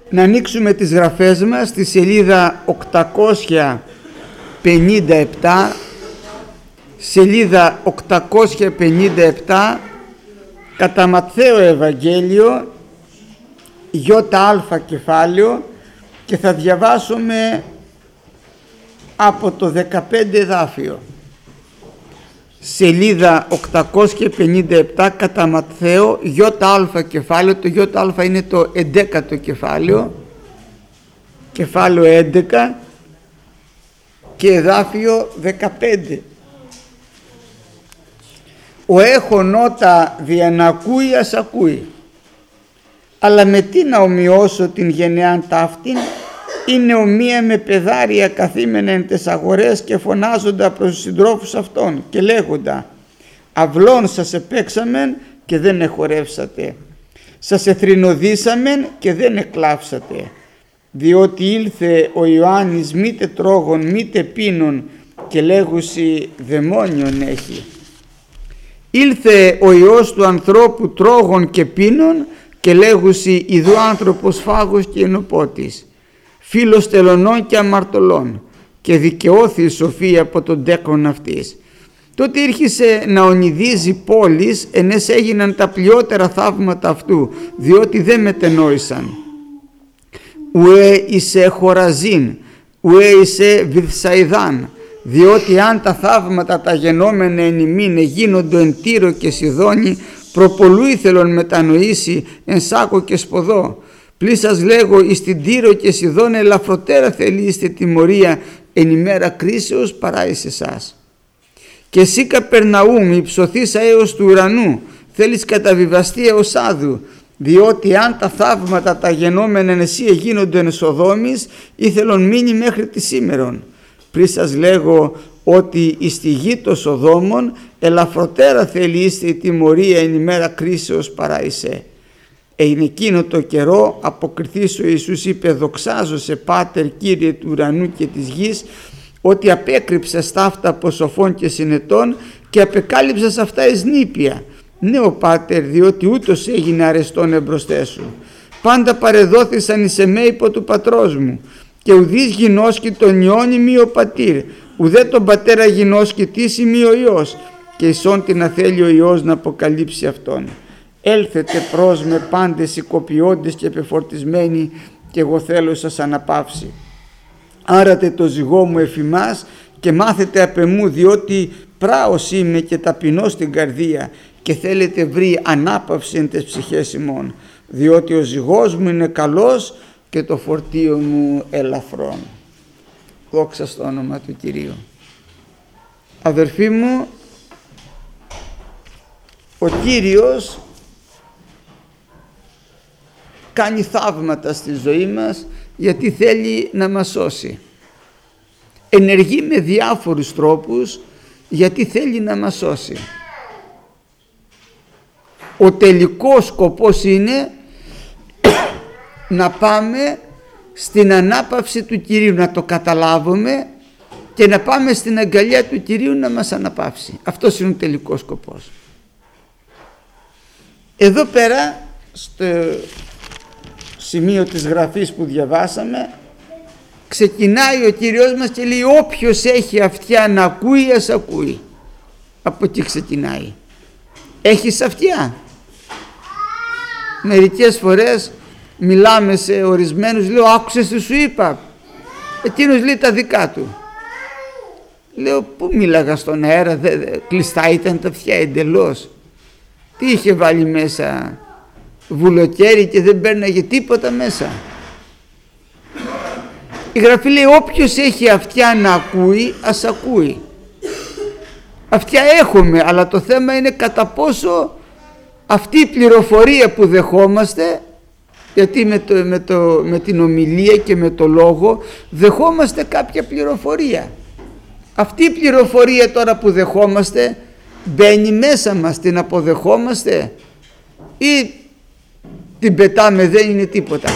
Να ανοίξουμε τις γραφές μας στη σελίδα 857, σελίδα 857, κατά Ματθαίο Ευαγγέλιο, ΙΑ κεφάλαιο, και θα διαβάσουμε από το 15 εδάφιο. Σελίδα 857 κατά Ματθαίο, ΙΑ κεφάλαιο. Το ΙΑ είναι το 11ο κεφάλαιο, κεφάλαιο 11 και εδάφιο 15. Ο έχων ότα διανακούει ας ακούει, αλλά με τι να ομοιώσω την γενεάν ταύτην, είναι ομοία με παιδάρια καθήμενα εν τες αγορές και φωνάζοντα προς τους συντρόφους αυτών και λέγοντα, αυλών σας επέξαμεν και δεν εχορεύσατε, σας εθρηνοδίσαμεν και δεν εκλάψατε, διότι ήλθε ο Ιωάννης μήτε τρώγων μήτε πίνων και λέγουσι δαιμόνιον έχει. Ήλθε ο Υιός του ανθρώπου τρώγων και πίνων και λέγουσι ιδού άνθρωπος φάγος και ενωπότης, φίλος τελωνών και αμαρτωλών, και δικαιώθη η σοφία από τον τέκνον αυτής. Τότε ήρχισε να ονειδίζει πόλεις, ενές έγιναν τα πλειότερα θαύματα αυτού, διότι δεν μετενόησαν. Ουέ είσαι Χοραζίν, ουέ είσαι Βηθσαϊδάν, διότι αν τα θαύματα τα γενόμενα εν ημίν γίνοντο εν Τύρο και Σιδώνη, προπολού ήθελον μετανοήσει εν Σάκο και Σποδό. Πλην σας λέγω, εις την Τύρο και Σιδών ελαφροτέρα θελείστε τιμωρία εν ημέρα κρίσεως παρά εις εσάς. Και εσύ Καπερναούμ υψωθήσα έως του ουρανού, θέλεις καταβιβαστεί έως άδου, διότι αν τα θαύματα τα γενόμενα εν εσύ εγίνονται εν Σοδόμης, ήθελον μείνει μέχρι τη σήμερον. Πριν σας λέγω ότι εις τη γη των Σοδόμων ελαφροτέρα θελείστε η τιμωρία εν ημέρα κρίσεως παρά εσέ. Εν εκείνο το καιρό αποκριθείς ο Ιησούς είπε, δοξάζω σε Πάτερ Κύριε του ουρανού και της γης, ότι απέκρυψες ταύτα από σοφών και συνετών και απεκάλυψες αυτά εις νήπια. Ναι ο Πάτερ, διότι ούτως έγινε αρεστόν εμπροσθές σου. Πάντα παρεδόθησαν εις εμέ υπό του πατρός μου, και ουδείς γινώσκει τον Υιόν ημί ο πατήρ, ουδέ τον πατέρα γινώσκει τις ημί ο Υιός, και ισόν την αθέλει ο Υιός να αποκαλύψει αυτόν. Έλθετε προς με πάντες οικοποιώντες και επεφορτισμένοι, και εγώ θέλω σας αναπαύσει. Άρατε το ζυγό μου εφημάς και μάθετε απ' εμού, διότι πράος είμαι και ταπεινός στην καρδία, και θέλετε βρει ανάπαυση εν τες ψυχές ημών, διότι ο ζυγός μου είναι καλός και το φορτίο μου ελαφρόν. Δόξα στο όνομα του Κυρίου. Αδερφοί μου, ο Κύριος κάνει θαύματα στη ζωή μας γιατί θέλει να μας σώσει. Ενεργεί με διάφορους τρόπους γιατί θέλει να μας σώσει. Ο τελικός σκοπός είναι να πάμε στην ανάπαυση του Κυρίου, να το καταλάβουμε και να πάμε στην αγκαλιά του Κυρίου να μας αναπαύσει. Αυτός είναι ο τελικός σκοπός. Εδώ πέρα στο σημείο της γραφής που διαβάσαμε ξεκινάει ο Κύριος μας και λέει, όποιος έχει αυτιά να ακούει ας ακούει. Από εκεί ξεκινάει. Έχεις αυτιά? Μερικές φορές μιλάμε σε ορισμένους, λέω, άκουσες τι σου είπα? Εκείνος λέει τα δικά του. Λέω, πού μίλαγα στον αέρα? Κλειστά ήταν τα αυτιά εντελώς. Τι είχε βάλει μέσα? Βουλοκαίρι και δεν παίρναγε τίποτα μέσα. Η Γραφή λέει, όποιος έχει αυτιά να ακούει ας ακούει. Αυτιά έχουμε, αλλά το θέμα είναι κατά πόσο αυτή η πληροφορία που δεχόμαστε, γιατί με την ομιλία και με το λόγο δεχόμαστε κάποια πληροφορία. Αυτή η πληροφορία τώρα που δεχόμαστε μπαίνει μέσα μας, την αποδεχόμαστε ή την πετάμε, δεν είναι τίποτα?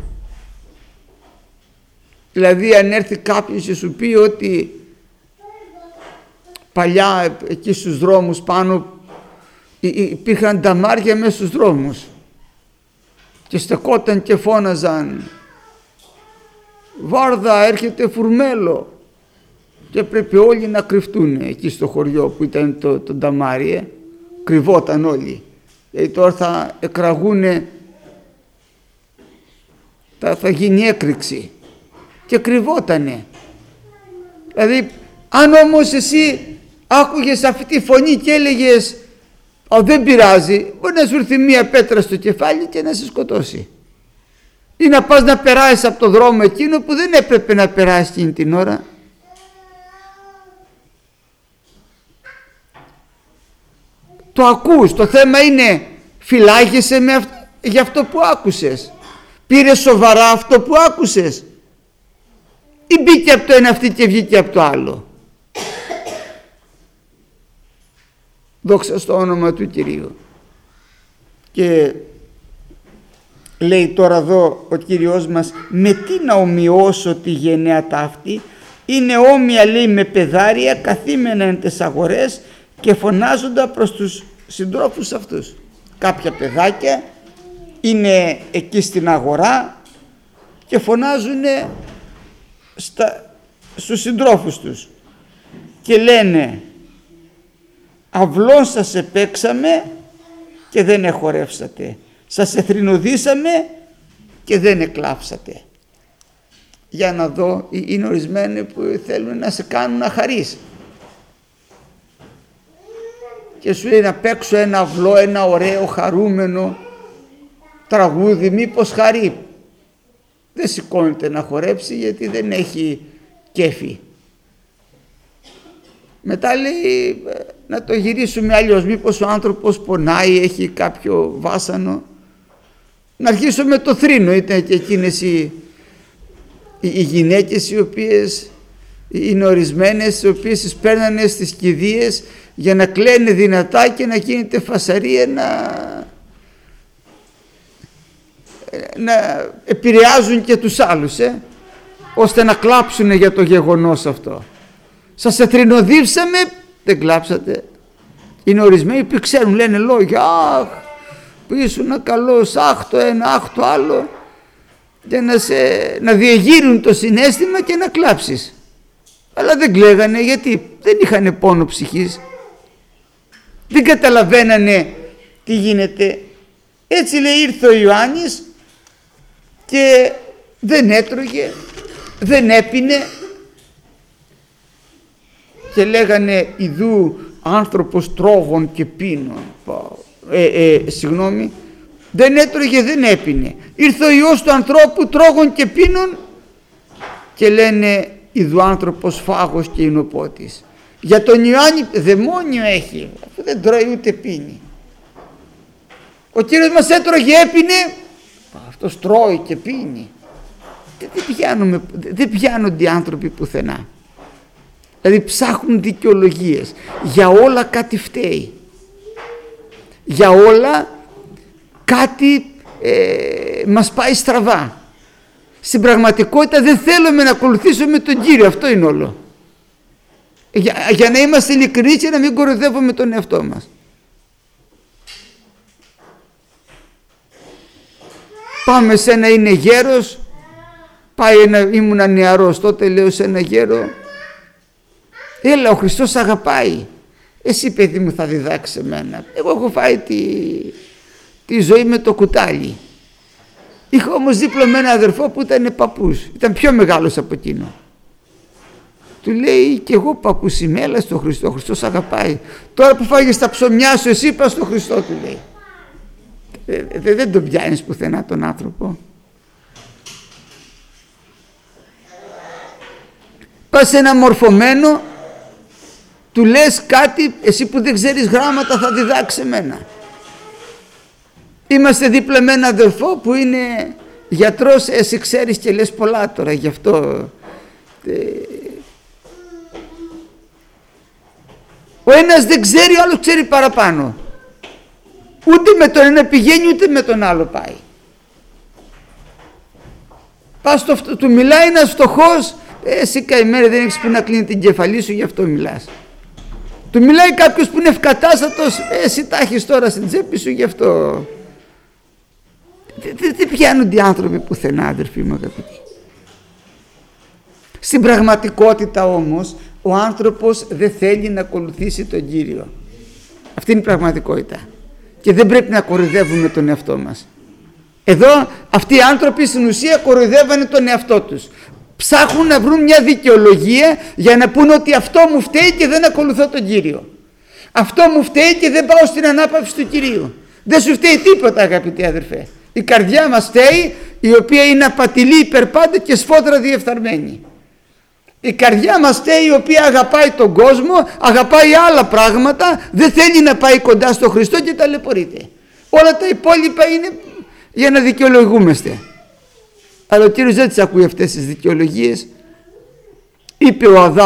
Δηλαδή αν έρθει κάποιος και σου πει ότι παλιά εκεί στους δρόμους πάνω υπήρχαν νταμάρια μέσα στους δρόμους και στεκόταν και φώναζαν Βάρδα, έρχεται φουρμέλο. Και πρέπει όλοι να κρυφτούν εκεί στο χωριό που ήταν το νταμάρι. Κρυβόταν όλοι. Γιατί τώρα θα εκραγούνε, θα γίνει έκρηξη. Και κρυβότανε. Δηλαδή, αν όμως εσύ άκουγες αυτή τη φωνή και έλεγες δεν πειράζει, μπορεί να σου έρθει μία πέτρα στο κεφάλι και να σε σκοτώσει. Ή να πας να περάσεις από το δρόμο εκείνο που δεν έπρεπε να περάσεις εκείνη την ώρα. Το ακούς, το θέμα είναι φυλάγεσαι για αυτό που άκουσες. Πήρες σοβαρά αυτό που άκουσες ή μπήκε από το ένα αυτή και βγήκε από το άλλο. Δόξα στο όνομα του Κυρίου. Και λέει τώρα εδώ ο Κύριος μας, με τι να ομοιώσω τη γενναία ταύτη, είναι όμοια λέει με παιδάρια καθήμενα εν τες αγορές και φωνάζοντα προς τους συντρόφους αυτούς. Κάποια παιδάκια είναι εκεί στην αγορά και φωνάζουν στους συντρόφους τους και λένε αυλών σας επέξαμε και δεν εχορεύσατε, σας εθρηνοδίσαμε και δεν εκλάψατε. Για να δω, είναι ορισμένοι που θέλουν να σε κάνουν να χαρείς και σου λέει να παίξω ένα αυλό, ένα ωραίο χαρούμενο τραγούδι, μήπως χαρεί. Δεν σηκώνεται να χορέψει γιατί δεν έχει κέφι. Μετά λέει να το γυρίσουμε αλλιώς, μήπως ο άνθρωπος πονάει, έχει κάποιο βάσανο. Να αρχίσω με το θρήνο. Ήταν και εκείνες οι γυναίκες οι οποίες είναι ορισμένες, οι οποίες τις παίρνανε στις κηδείες για να κλαίνε δυνατά και να γίνεται φασαρία, να επηρεάζουν και τους άλλους, ώστε να κλάψουν για το γεγονός αυτό. Σας εθρηνοδίψαμε, δεν κλάψατε. Είναι ορισμένοι που ξέρουν, λένε λόγια, αχ, που ήσουν καλός, αχ το ένα, αχ το άλλο, και να διεγείρουν το συναίσθημα και να κλάψεις. Αλλά δεν κλαίγανε γιατί δεν είχαν πόνο ψυχής. Δεν καταλαβαίνανε τι γίνεται. Έτσι λέει ήρθε ο Ιωάννης και δεν έτρωγε, δεν έπινε και λέγανε ιδού άνθρωπος τρώγων και πίνων. Συγγνώμη, δεν έτρωγε, δεν έπινε. Ήρθε ο Υιός του ανθρώπου τρώγων και πίνων και λένε ιδού άνθρωπος φάγος και εινοπότης. Για τον Ιωάννη δαιμόνιο έχει, αφού δεν τρώει ούτε πίνει. Ο Κύριος μας έτρωγε, έπινε, αυτός τρώει και πίνει. Δεν πιάνονται οι άνθρωποι πουθενά. Δηλαδή ψάχνουν δικαιολογίες. Για όλα κάτι φταίει. Για όλα κάτι μας πάει στραβά. Στην πραγματικότητα δεν θέλουμε να ακολουθήσουμε τον Κύριο. Αυτό είναι όλο. Για να είμαστε ειλικρινείς και να μην κοροϊδεύουμε τον εαυτό μας. Πάμε σε ένα είναι γέρος, ήμουνα νεαρός τότε, λέω σε ένα γέρο, έλα ο Χριστός αγαπάει, εσύ παιδί μου θα διδάξεις εμένα, εγώ έχω φάει τη ζωή με το κουτάλι. Είχα όμως δίπλα με ένα αδερφό που ήταν παππούς, ήταν πιο μεγάλος από εκείνο. Του λέει και εγώ παππούς είμαι, έλα στο Χριστό, ο Χριστός αγαπάει. Τώρα που φάγες τα ψωμιά σου εσύ πας στο Χριστό, του λέει. Δεν τον πιάνεις πουθενά τον άνθρωπο. Πας σε ένα μορφωμένο, του λες κάτι, εσύ που δεν ξέρεις γράμματα θα διδάξεις εμένα. Είμαστε δίπλα με ένα αδερφό που είναι γιατρός, εσύ ξέρεις και λες πολλά τώρα γι' αυτό. Ο ένας δεν ξέρει, ο άλλος ξέρει παραπάνω. Ούτε με τον ένα πηγαίνει, ούτε με τον άλλο πάει. Πας του μιλάει ένας φτωχός, εσύ καημένα δεν έχεις που να κλείνει την κεφαλή σου, γι' αυτό μιλάς. Του μιλάει κάποιος που είναι ευκατάστατος, εσύ τα έχεις τώρα στην τσέπη σου, γι' αυτό. Δεν πιάνονται οι άνθρωποι πουθενά, αδερφοί μου αγαπητοί. Στην πραγματικότητα όμως ο άνθρωπος δεν θέλει να ακολουθήσει τον Κύριο. Αυτή είναι η πραγματικότητα και δεν πρέπει να κοροϊδεύουμε τον εαυτό μας. Εδώ αυτοί οι άνθρωποι στην ουσία κοροϊδεύανε τον εαυτό τους. Ψάχνουν να βρουν μια δικαιολογία για να πούνε ότι αυτό μου φταίει και δεν ακολουθώ τον Κύριο. Αυτό μου φταίει και δεν πάω στην ανάπαυση του Κυρίου. Δεν σου φταίει τίποτα, αγαπητοί αδερφέ. Η καρδιά μας φταίει, η οποία είναι απατηλή υπερπάντα και σφόδρα διεφθαρμένη. Η καρδιά μας φταίει, η οποία αγαπάει τον κόσμο, αγαπάει άλλα πράγματα, δεν θέλει να πάει κοντά στο Χριστό και ταλαιπωρείται. Όλα τα υπόλοιπα είναι για να δικαιολογούμαστε. Αλλά ο Κύριος δεν τις ακούει αυτές τις δικαιολογίες. Είπε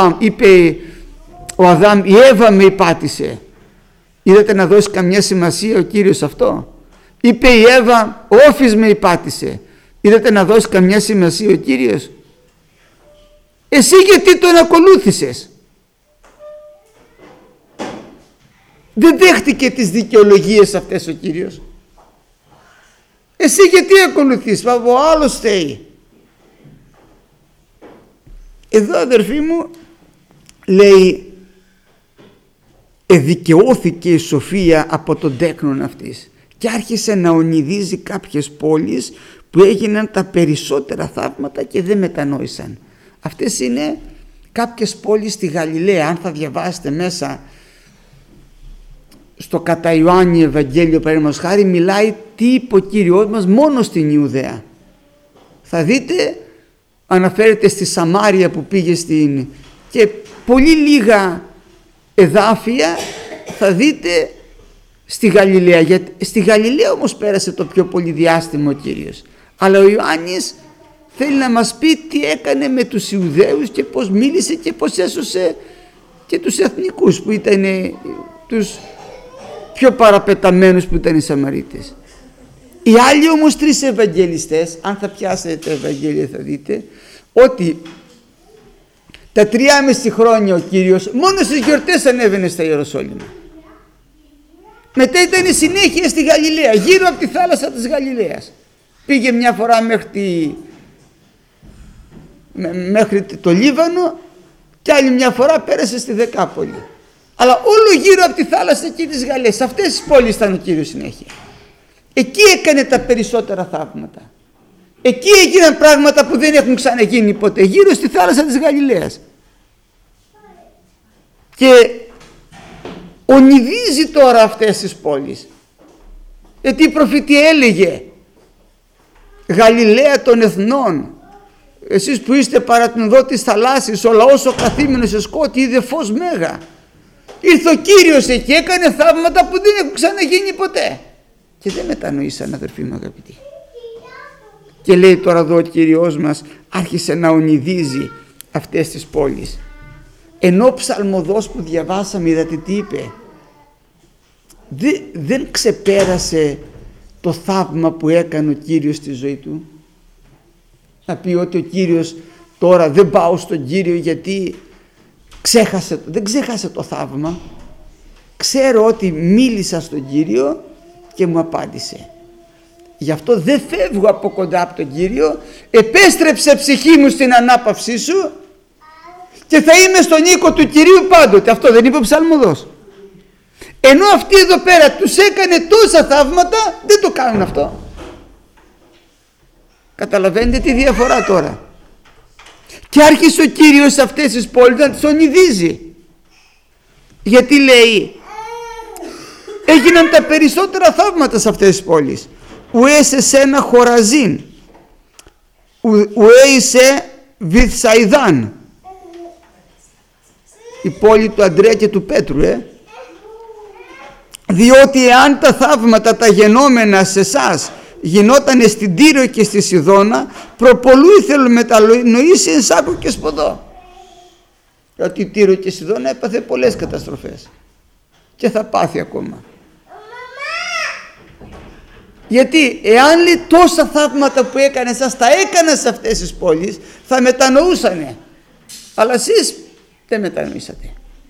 ο Αδάμ, η Εύα με υπάτησε. Είδατε να δώσει καμιά σημασία ο Κύριος αυτό? Είπε η Εύα, ο Όφης με υπάτησε. Είδατε να δώσει καμιά σημασία ο Κύριος? Εσύ γιατί τον ακολούθησες? Δεν δέχτηκε τις δικαιολογίες αυτές ο Κύριος. Εσύ γιατί ακολουθείς? Ο άλλος θέλει. Εδώ, αδερφοί μου, λέει, εδικαιώθηκε η σοφία από τον τέκνον αυτής και άρχισε να ονειδίζει κάποιες πόλεις που έγιναν τα περισσότερα θαύματα και δεν μετανόησαν. Αυτές είναι κάποιες πόλεις στη Γαλιλαία. Αν θα διαβάσετε μέσα στο κατά Ιωάννη Ευαγγέλιο, παραδείγματος χάρη, μιλάει τι είπε ο Κύριος μας μόνο στην Ιουδαία. Θα δείτε, αναφέρεται στη Σαμάρια που πήγε και πολύ λίγα εδάφια θα δείτε στη Γαλιλαία. Στη Γαλιλαία όμως πέρασε το πιο πολύ διάστημα ο Κύριος. Αλλά ο Ιωάννης θέλει να μας πει τι έκανε με τους Ιουδαίους και πώς μίλησε και πώς έσωσε και τους εθνικούς που ήταν τους πιο παραπεταμένους που ήταν οι Σαμαρίτες. Οι άλλοι όμως τρεις Ευαγγελιστές, αν θα πιάσετε τα Ευαγγέλια θα δείτε ότι τα 3,5 χρόνια ο Κύριος μόνο στις γιορτές ανέβαινε στα Ιεροσόλυμα. Μετά ήταν η συνέχεια στη Γαλιλαία, γύρω από τη θάλασσα της Γαλιλαίας. Πήγε μια φορά μέχρι το Λίβανο και άλλη μια φορά πέρασε στη Δεκάπολη. Αλλά όλο γύρω από τη θάλασσα και της Γαλλίας, σε αυτές τις πόλεις ήταν ο Κύριος συνέχεια. Εκεί έκανε τα περισσότερα θαύματα. Εκεί έγιναν πράγματα που δεν έχουν ξαναγίνει ποτέ, γύρω στη θάλασσα της Γαλιλαίας. Και ονειδίζει τώρα αυτές τις πόλεις. Γιατί η προφητεία έλεγε, Γαλιλαία των εθνών, εσείς που είστε παρά την οδό της θαλάσσης, ο λαός ο καθήμενος σε σκότη είδε φως μέγα. Ήρθε ο Κύριος εκεί, έκανε θαύματα που δεν έχουν ξαναγίνει ποτέ. Και δεν μετανοήσαν, αδερφοί μου αγαπητοί. Και λέει τώρα εδώ ο Κύριος μας άρχισε να ονειδίζει αυτές τις πόλεις. Ενώ ο ψαλμοδός που διαβάσαμε, είδατε τι είπε? Δεν ξεπέρασε το θαύμα που έκανε ο Κύριος στη ζωή του. Να πει ότι ο Κύριος τώρα δεν πάω στον Κύριο γιατί δεν ξέχασε το θαύμα. Ξέρω ότι μίλησα στον Κύριο και μου απάντησε. Γι' αυτό δεν φεύγω από κοντά από τον Κύριο. Επέστρεψε ψυχή μου στην ανάπαυσή σου και θα είμαι στον οίκο του Κυρίου πάντοτε. Αυτό δεν είπε ο ψαλμοδός? Ενώ αυτοί εδώ πέρα τους έκανε τόσα θαύματα, δεν το κάνουν αυτό. Καταλαβαίνετε τη διαφορά τώρα? Και άρχισε ο Κύριος σε αυτές τις πόλεις να τις ονειδίζει. Γιατί λέει, έγιναν τα περισσότερα θαύματα σε αυτές τις πόλεις. Ουέ σε σένα Χοραζίν, ουέ σε Βηθσαϊδάν, η πόλη του Αντρέα και του Πέτρου, διότι εάν τα θαύματα τα γενόμενα σε εσάς γινότανε στην Τύρο και στη Σιδώνα, προπολού ήθελε μετανοήσει εν σάκο και σποδό. Γιατί η Τύρο και η Σιδώνα έπαθε πολλές καταστροφές και θα πάθει ακόμα. Γιατί εάν λέει τόσα θαύματα που έκανε σας τα έκανα σε αυτές τις πόλεις, θα μετανοούσανε. Αλλά εσείς δεν μετανοήσατε.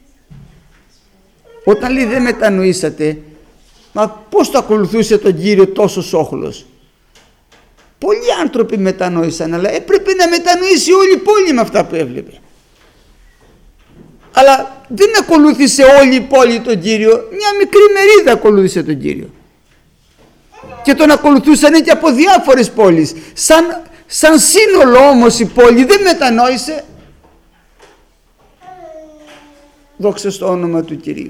Όταν λέει δεν μετανοήσατε, μα πώς το ακολουθούσε τον Κύριο τόσο όχλος? Πολλοί άνθρωποι μετανόησαν, αλλά έπρεπε να μετανοήσει όλη η πόλη με αυτά που έβλεπε. Αλλά δεν ακολούθησε όλη η πόλη τον Κύριο, μια μικρή μερίδα ακολούθησε τον Κύριο. Και τον ακολουθούσαν και από διάφορες πόλεις. Σαν σύνολο όμως η πόλη δεν μετανόησε. Δόξα στο όνομα του Κυρίου.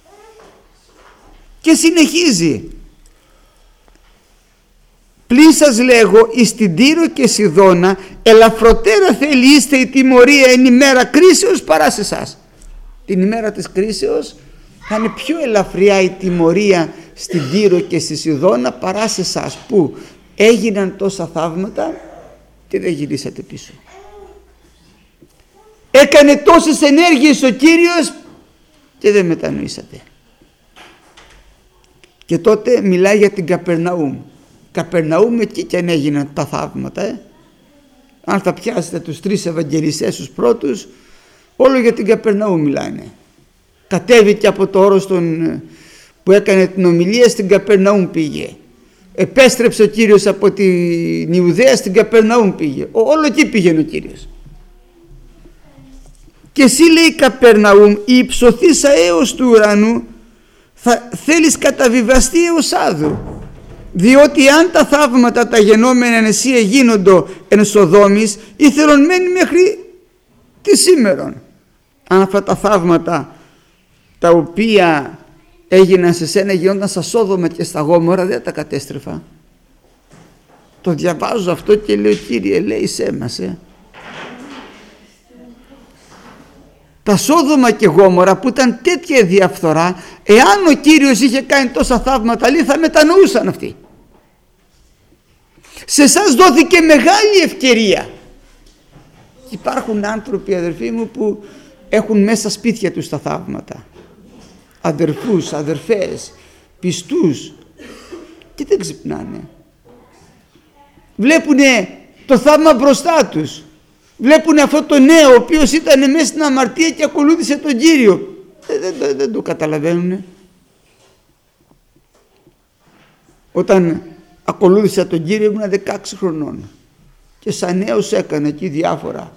Και συνεχίζει. Πλην σας λέγω, εις την Τύρο και Σιδώνα ελαφροτέρα θέλει είστε η τιμωρία εν ημέρα κρίσεως παρά σε εσάς. Την ημέρα της κρίσεως θα είναι πιο ελαφριά η τιμωρία στην Τύρο και στη Σιδώνα παρά σε εσάς, που έγιναν τόσα θαύματα και δεν γυρίσατε πίσω. Έκανε τόσες ενέργειες ο Κύριος και δεν μετανοήσατε. Και τότε μιλάει για την Καπερναούμ. Καπερναούμ, εκεί και αν έγιναν τα θαύματα. Αν θα πιάσετε τους 3 Ευαγγελιστές τους πρώτους, όλο για την Καπερναούμ μιλάνε. Κατέβηκε από το όρος που έκανε την ομιλία, στην Καπερναούμ πήγε. Επέστρεψε ο Κύριος από την Ιουδαία, στην Καπερναούμ πήγε. Όλο εκεί πήγαινε ο Κύριος. Και εσύ, λέει, Καπερναούμ, η υψωθήσα έως του ουρανού θα θέλεις καταβιβαστεί έως άδου, διότι αν τα θαύματα τα γενόμενα εν εσύ εγίνοντο εν Σοδόμης, ήθελον μένει μέχρι τη σήμερον. Αν αυτά τα θαύματα τα οποία έγιναν σε σένα γινόταν στα Σόδομα και στα Γόμορα, δεν τα κατέστρεφα. Το διαβάζω αυτό και λέω, Κύριε, ελέησέ μας. Τα Σόδομα και Γόμορα που ήταν τέτοια διαφθορά, εάν ο Κύριος είχε κάνει τόσα θαύματα, λέει, θα μετανοούσαν αυτοί. Σε εσάς δόθηκε μεγάλη ευκαιρία. Υπάρχουν άνθρωποι, αδερφοί μου, που έχουν μέσα σπίτια τους τα θαύματα. Αδερφούς, αδερφές, πιστούς, και δεν ξυπνάνε. Βλέπουνε το θαύμα μπροστά τους. Βλέπουν αυτό το νέο ο οποίος ήταν μέσα στην αμαρτία και ακολούθησε τον Κύριο. Δεν το καταλαβαίνουν. Όταν ακολούθησα τον Κύριο ήμουν 16 χρονών και σαν νέος έκανα εκεί διάφορα.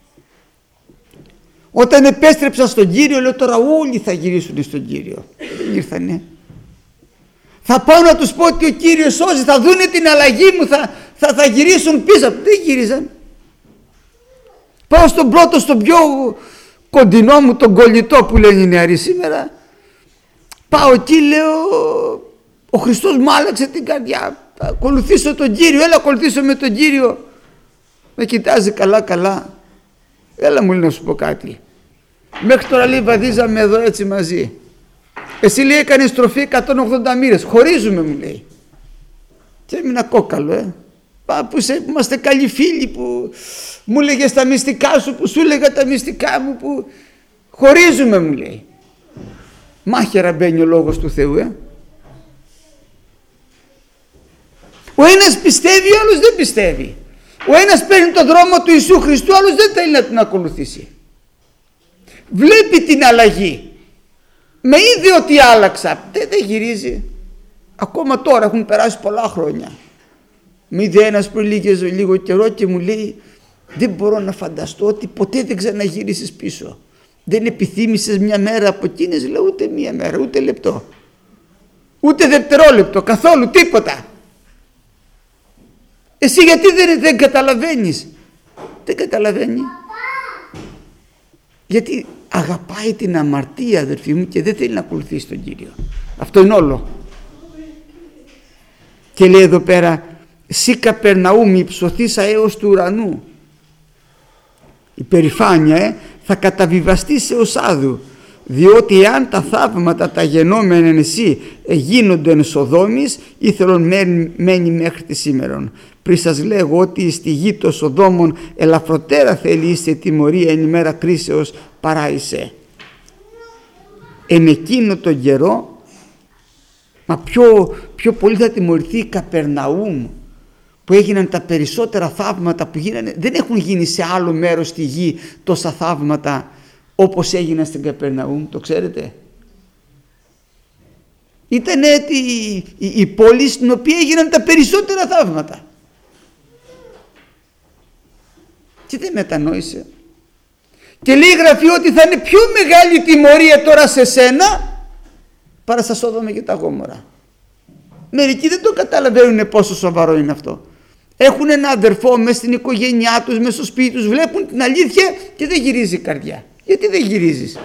Όταν επέστρεψα στον Κύριο, λέω, τώρα όλοι θα γυρίσουν στον Κύριο. Δεν ήρθανε. Θα πάω να τους πω ότι ο Κύριος σώζει, θα δούνε την αλλαγή μου, θα γυρίσουν πίσω. Δεν γύριζαν. Πάω στον πρώτο, στον πιο κοντινό μου, τον κολλητό που λένε οι νεαροί σήμερα. Πάω εκεί, λέω, ο Χριστός μου άλλαξε την καρδιά. Θα ακολουθήσω τον Κύριο, έλα ακολουθήσω με τον Κύριο. Με κοιτάζει καλά. Έλα, μου λέει, να σου πω κάτι. Μέχρι τώρα, λέει, βαδίζαμε εδώ έτσι μαζί. Εσύ, λέει, έκανες στροφή 180 μοίρες. Χωρίζουμε, μου λέει. Και έμεινα κόκαλο, που είμαστε καλοί φίλοι, που μου έλεγες τα μυστικά σου, που σου έλεγα τα μυστικά μου, που χωρίζουμε, μου λέει. Μάχαιρα μπαίνει ο λόγος του Θεού. Ο ένας πιστεύει, ο άλλος δεν πιστεύει. Ο ένας παίρνει τον δρόμο του Ιησού Χριστού, ο άλλος δεν θέλει να τον ακολουθήσει. Βλέπει την αλλαγή. Με είδε ότι άλλαξα. Δεν γυρίζει. Ακόμα τώρα, έχουν περάσει πολλά χρόνια. Με είδε ένας πριν λίγο καιρό και μου λέει, δεν μπορώ να φανταστώ ότι ποτέ δεν ξαναγύρισες πίσω. Δεν επιθύμησες μια μέρα από εκείνες? Λέω, ούτε μια μέρα, ούτε λεπτό, ούτε δευτερόλεπτο, καθόλου, τίποτα. Εσύ γιατί δεν καταλαβαίνεις? Δεν καταλαβαίνει. Γιατί αγαπάει την αμαρτία, αδερφοί μου, και δεν θέλει να ακολουθήσει τον Κύριο. Αυτό είναι όλο. Και λέει εδώ πέρα, «Σύ Καπερναούμ υψωθήσα έως του ουρανού». Η περηφάνεια θα καταβιβαστεί σε ως άδου, διότι εάν τα θαύματα τα γενόμενα εν εσύ γίνονται εν Σοδόμης, ήθελον μένει μέχρι τη σήμερον. Πριν σας λέγω ότι στη γη των Σοδόμων ελαφροτέρα θέλει είστε τιμωρία εν ημέρα κρίσεως παρά εισέ. Εν εκείνο τον καιρό, μα πιο πολύ θα τιμωρηθεί η Καπερναούμ, που έγιναν τα περισσότερα θαύματα που γίνανε. Δεν έχουν γίνει σε άλλο μέρος στη γη τόσα θαύματα όπως έγιναν στην Καπερναούμ, το ξέρετε. Ήταν η πόλη στην οποία έγιναν τα περισσότερα θαύματα. Και δεν μετανόησε. Και λέει η Γραφή ότι θα είναι πιο μεγάλη τιμωρία τώρα σε σένα παρά στα Σόδομα και τα Γόμορα. Μερικοί δεν το καταλαβαίνουν πόσο σοβαρό είναι αυτό. Έχουν ένα αδερφό μέσα στην οικογένειά τους, μέσα στο σπίτι τους, βλέπουν την αλήθεια και δεν γυρίζει η καρδιά. Γιατί δεν γυρίζεις?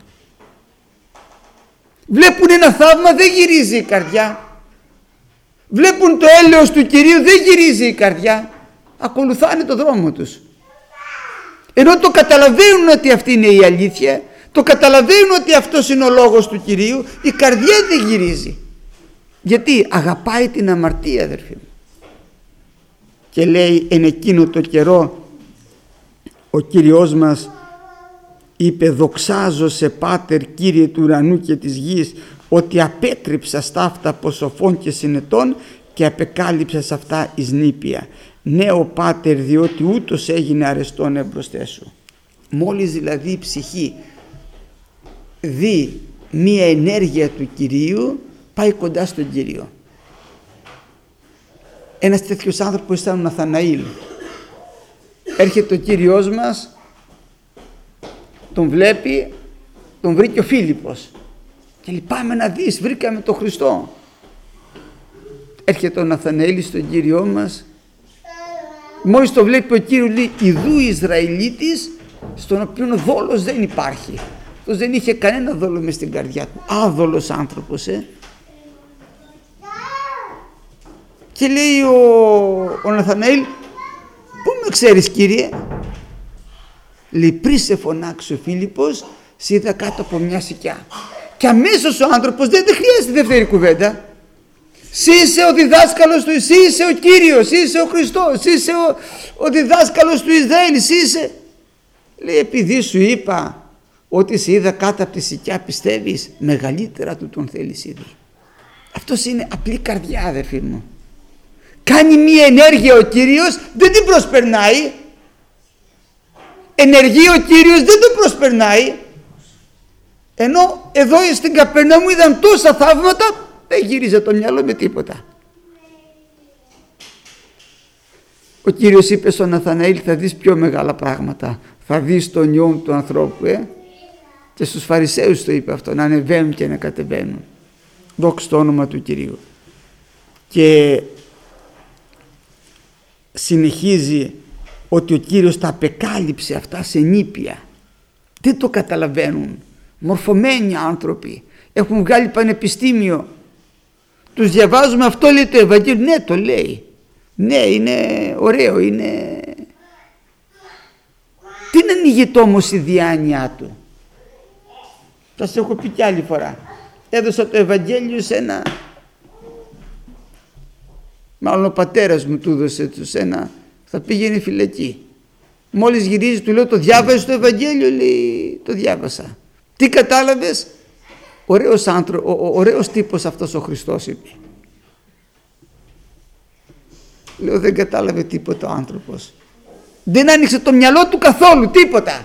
Βλέπουν ένα θαύμα, δεν γυρίζει η καρδιά. Βλέπουν το έλεος του Κυρίου, δεν γυρίζει η καρδιά. Ακολουθάνε το δρόμο τους. Ενώ το καταλαβαίνουν ότι αυτή είναι η αλήθεια, το καταλαβαίνουν ότι αυτός είναι ο λόγος του Κυρίου, η καρδιά δεν γυρίζει. Γιατί αγαπάει την αμαρτία, αδερφοί μου. Και λέει, εν εκείνο το καιρό ο Κύριος μας είπε, δοξάζω σε Πάτερ Κύριε του ουρανού και της γης, ότι απέτρεψα στα αυτά από σοφών και συνετών και απεκάλυψα σε αυτά εις νήπια. Ναι, ο Πάτερ, διότι ούτως έγινε αρεστόν εμπροσθέ σου. Μόλις δηλαδή η ψυχή δει μία ενέργεια του Κυρίου, πάει κοντά στον Κύριο. Ένας τέτοιος άνθρωπος ήταν ο Ναθαναήλ. Έρχεται ο Κύριος μας, τον βλέπει, τον βρήκε ο Φίλιππος και λέει, πάμε να δεις, βρήκαμε τον Χριστό. Έρχεται ο Ναθαναήλ στον Κύριό μας, μόλις το βλέπει ο Κύριος λέει, ιδού Ισραηλίτης, στον οποίο δόλος δεν υπάρχει. Αυτός δεν είχε κανένα δόλο μες στην καρδιά του, άδολος άνθρωπος. Και λέει ο Ναθαναήλ, πού με ξέρεις, Κύριε? Λέει, πριν σε φωνάξει ο Φίλιππος, σε είδα κάτω από μια σικιά. Και αμέσως ο άνθρωπος δεν χρειάζεται δεύτερη κουβέντα. Εσύ είσαι ο διδάσκαλος του, εσύ είσαι ο Κύριος, εσύ είσαι ο Χριστός, εσύ είσαι ο διδάσκαλος του Ισραήλ, εσύ είσαι. Λέει, επειδή σου είπα ότι σε είδα κάτω από τη σικιά, πιστεύεις? Μεγαλύτερα του τον θέλεις ήδη. Αυτός είναι απλή καρδιά, αδερφοί μου. Κάνει μία ενέργεια ο Κύριος, δεν την προσπερνάει. Ενεργεί ο Κύριος, δεν τον προσπερνάει. Ενώ εδώ στην Καπερναούμ είδαν τόσα θαύματα, δεν γύριζε το μυαλό με τίποτα. Ο Κύριος είπε στον Ναθαναήλ, θα δεις πιο μεγάλα πράγματα. Θα δεις τον ιό του ανθρώπου. Και στους Φαρισαίους το είπε αυτό, να ανεβαίνουν και να κατεβαίνουν. Δόξα το όνομα του Κυρίου. Και συνεχίζει ότι ο Κύριος τα απεκάλυψε αυτά σε νήπια. Δεν το καταλαβαίνουν. Μορφωμένοι άνθρωποι, έχουν βγάλει πανεπιστήμιο, τους διαβάζουμε, αυτό λέει το Ευαγγέλιο. Ναι, το λέει. Ναι, είναι ωραίο, είναι. Τι να ανοίγεται όμως η διάνοιά του? Θα σας έχω πει κι άλλη φορά. Έδωσα το Ευαγγέλιο σε ένα, μάλλον ο πατέρας μου του έδωσε σε ένα, θα πήγαινε φυλακή. Μόλις γυρίζει του λέω, το διάβασες το Ευαγγέλιο? Λέει, το διάβασα. Τι κατάλαβες? Ωραίος τύπος αυτός ο Χριστός, είπε. Λέω, δεν κατάλαβε τίποτα ο άνθρωπος. Δεν άνοιξε το μυαλό του καθόλου, τίποτα.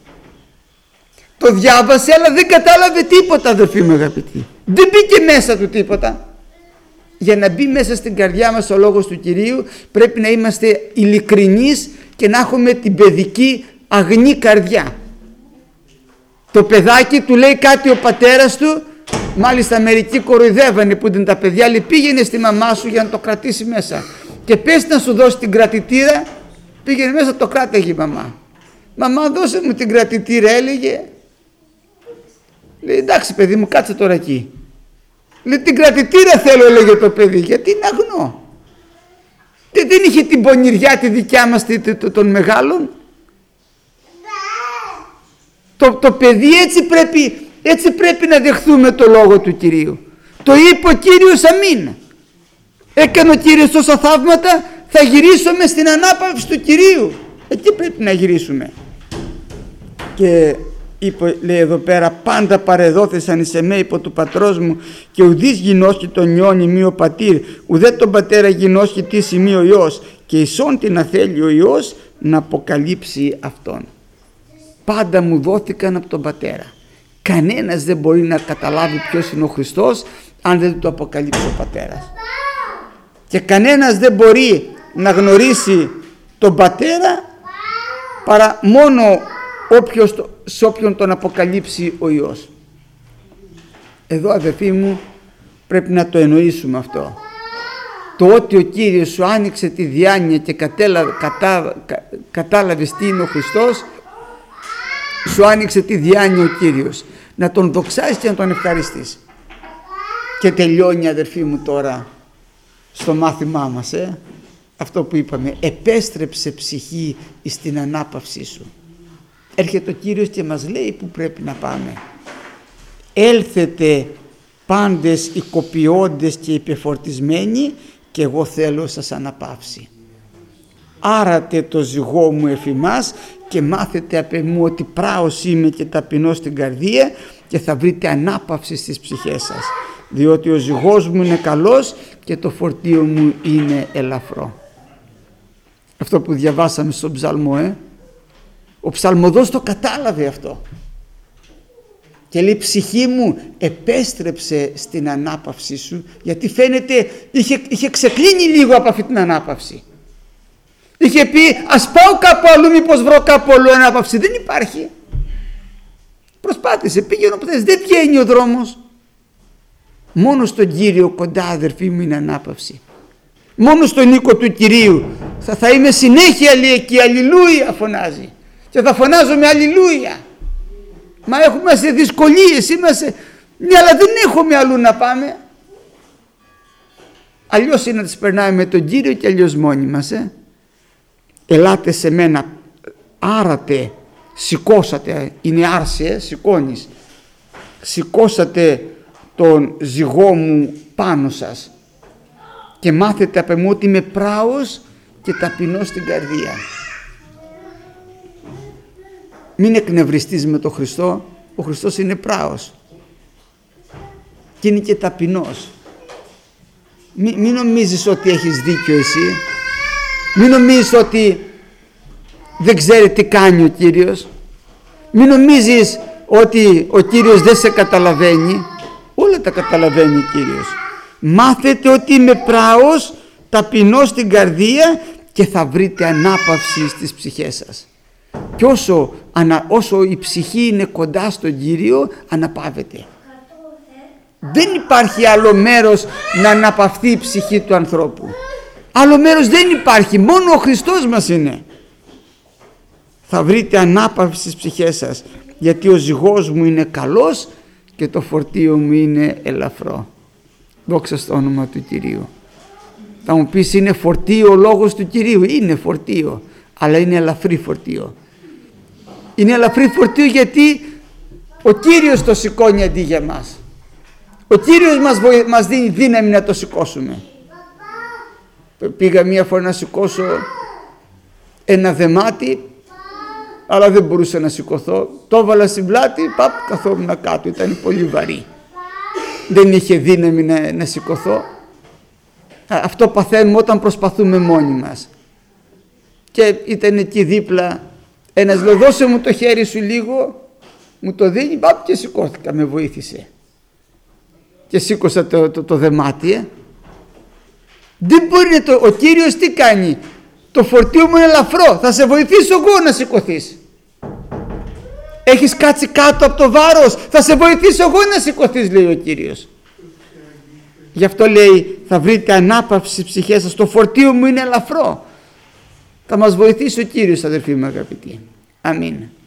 Το διάβασε αλλά δεν κατάλαβε τίποτα, αδερφοί μου αγαπητοί. Δεν μπήκε μέσα του τίποτα. Για να μπει μέσα στην καρδιά μας ο λόγος του Κυρίου πρέπει να είμαστε ειλικρινείς και να έχουμε την παιδική αγνή καρδιά. Το παιδάκι του λέει κάτι ο πατέρας του, μάλιστα μερικοί κοροϊδεύανε που ήταν τα παιδιά, λέει, πήγαινε στη μαμά σου για να το κρατήσει μέσα και πες να σου δώσει την κρατητήρα. Πήγαινε μέσα, το κράταγε η μαμά. Μαμά, δώσε μου την κρατητήρα, έλεγε. Λέει, εντάξει παιδί μου, κάτσε τώρα εκεί. Λέει, την κρατητήρα θέλω, έλεγε το παιδί, γιατί είναι αγνό. Δεν είχε την πονηριά τη δικιά μας των μεγάλων. Το παιδί έτσι πρέπει να δεχθούμε το λόγο του Κυρίου. Το είπε ο Κύριος, αμήν. Έκανε ο Κύριος τόσα θαύματα, θα γυρίσουμε στην ανάπαυση του Κυρίου. Εκεί πρέπει να γυρίσουμε. Και είπε, λέει εδώ πέρα, πάντα παρεδόθησαν εις εμέ υπό του πατρός μου και ουδείς γινώσκει τον ιόν ημί ο πατήρ, ουδέ τον πατέρα γινώσκει τι σημεί ο Υιός, και ισόν την αθέλει ο Υιός να αποκαλύψει αυτόν. Πάντα μου δόθηκαν από τον πατέρα. Κανένας δεν μπορεί να καταλάβει ποιος είναι ο Χριστός αν δεν το αποκαλύψει ο πατέρας. Και κανένας δεν μπορεί να γνωρίσει τον πατέρα παρά μόνο σε όποιον τον αποκαλύψει ο Υιός. Εδώ, αδελφοί μου, πρέπει να το εννοήσουμε αυτό. Το ότι ο Κύριος σου άνοιξε τη διάνοια και κατάλαβες τι είναι ο Χριστός, σου άνοιξε τη διάνοια ο Κύριος. Να τον δοξάσεις και να τον ευχαριστείς. Και τελειώνει, αδερφοί μου, τώρα στο μάθημά μας αυτό που είπαμε, επέστρεψε ψυχή στην ανάπαυσή σου. Έρχεται ο Κύριος και μας λέει που πρέπει να πάμε. Έλθετε πάντες οικοποιώντες και υπεφορτισμένοι και εγώ θέλω σας αναπαύσει. Άρατε το ζυγό μου εφημάς και μάθετε απ' εμού ότι πράος είμαι και ταπεινός στην καρδία και θα βρείτε ανάπαυση στις ψυχές σας, διότι ο ζυγός μου είναι καλός και το φορτίο μου είναι ελαφρό. Αυτό που διαβάσαμε στον ψαλμό, ο ψαλμοδός το κατάλαβε αυτό και λέει, ψυχή μου επέστρεψε στην ανάπαυση σου, γιατί φαίνεται είχε ξεκλίνει λίγο από αυτή την ανάπαυση. Είχε πει, ας πάω κάπου αλλού, μήπως βρω κάπου αλλού ανάπαυση. Δεν υπάρχει. Προσπάθησε, πήγαινε όπου θες, δεν βγαίνει ο δρόμος. Μόνο στον Κύριο κοντά, αδερφοί μου, είναι ανάπαυση. Μόνο στον οίκο του Κυρίου θα είμαι συνέχεια εκεί, αλληλούια φωνάζει. Και θα φωνάζω με αλληλούια. Μα έχουμε σε δυσκολίες, είμαστε, ναι, αλλά δεν έχουμε αλλού να πάμε. Αλλιώς είναι να τις περνάμε με τον Κύριο και αλλιώς μόνοι μας. Ελάτε σε μένα, άρατε, σηκώσατε, είναι άρση, σηκώνεις. Σηκώσατε τον ζυγό μου πάνω σας και μάθετε από εμού ότι είμαι πράος και ταπεινός στην καρδία. Μην εκνευριστείς με τον Χριστό, ο Χριστός είναι πράος και είναι και ταπεινός. Μην νομίζεις ότι έχεις δίκιο εσύ, μην νομίζεις ότι δεν ξέρει τι κάνει ο Κύριος, μην νομίζεις ότι ο Κύριος δεν σε καταλαβαίνει. Όλα τα καταλαβαίνει ο Κύριος. Μάθετε ότι είμαι πράος, ταπεινός στην καρδία και θα βρείτε ανάπαυση στις ψυχές σας. Και όσο η ψυχή είναι κοντά στον Κύριο, αναπαύεται. Δεν υπάρχει άλλο μέρος να αναπαυθεί η ψυχή του ανθρώπου. Άλλο μέρος δεν υπάρχει, μόνο ο Χριστός μας είναι. Θα βρείτε ανάπαυση στις ψυχές σας, γιατί ο ζυγός μου είναι καλός και το φορτίο μου είναι ελαφρό. Δόξα στο όνομα του Κυρίου. Θα μου πεις, είναι φορτίο ο λόγος του Κυρίου? Είναι φορτίο, αλλά είναι ελαφρύ φορτίο. Είναι ελαφρύ φορτίο γιατί ο Κύριος το σηκώνει αντί για μας. Ο Κύριος μας δίνει δύναμη να το σηκώσουμε. Πήγα μία φορά να σηκώσω ένα δεμάτι, αλλά δεν μπορούσα να σηκωθώ. Το έβαλα στην πλάτη, καθόμουν κάτω, ήταν πολύ βαρύ. Δεν είχε δύναμη να σηκωθώ. Αυτό παθαίνουμε όταν προσπαθούμε μόνοι μας. Και ήταν εκεί δίπλα ένας, λέει, δώσε μου το χέρι σου λίγο, μου το δίνει, και σηκώθηκα, με βοήθησε. Και σήκωσα το δεμάτι. Δεν μπορεί ο Κύριος τι κάνει? Το φορτίο μου είναι ελαφρό, θα σε βοηθήσω εγώ να σηκωθείς. Έχεις κάτσει κάτω από το βάρος, θα σε βοηθήσω εγώ να σηκωθείς, λέει ο Κύριος. Γι' αυτό λέει, θα βρείτε ανάπαυση στις ψυχές σας, το φορτίο μου είναι ελαφρό. Θα μας βοηθήσει ο Κύριος, αδερφοί μου αγαπητοί. Αμήν.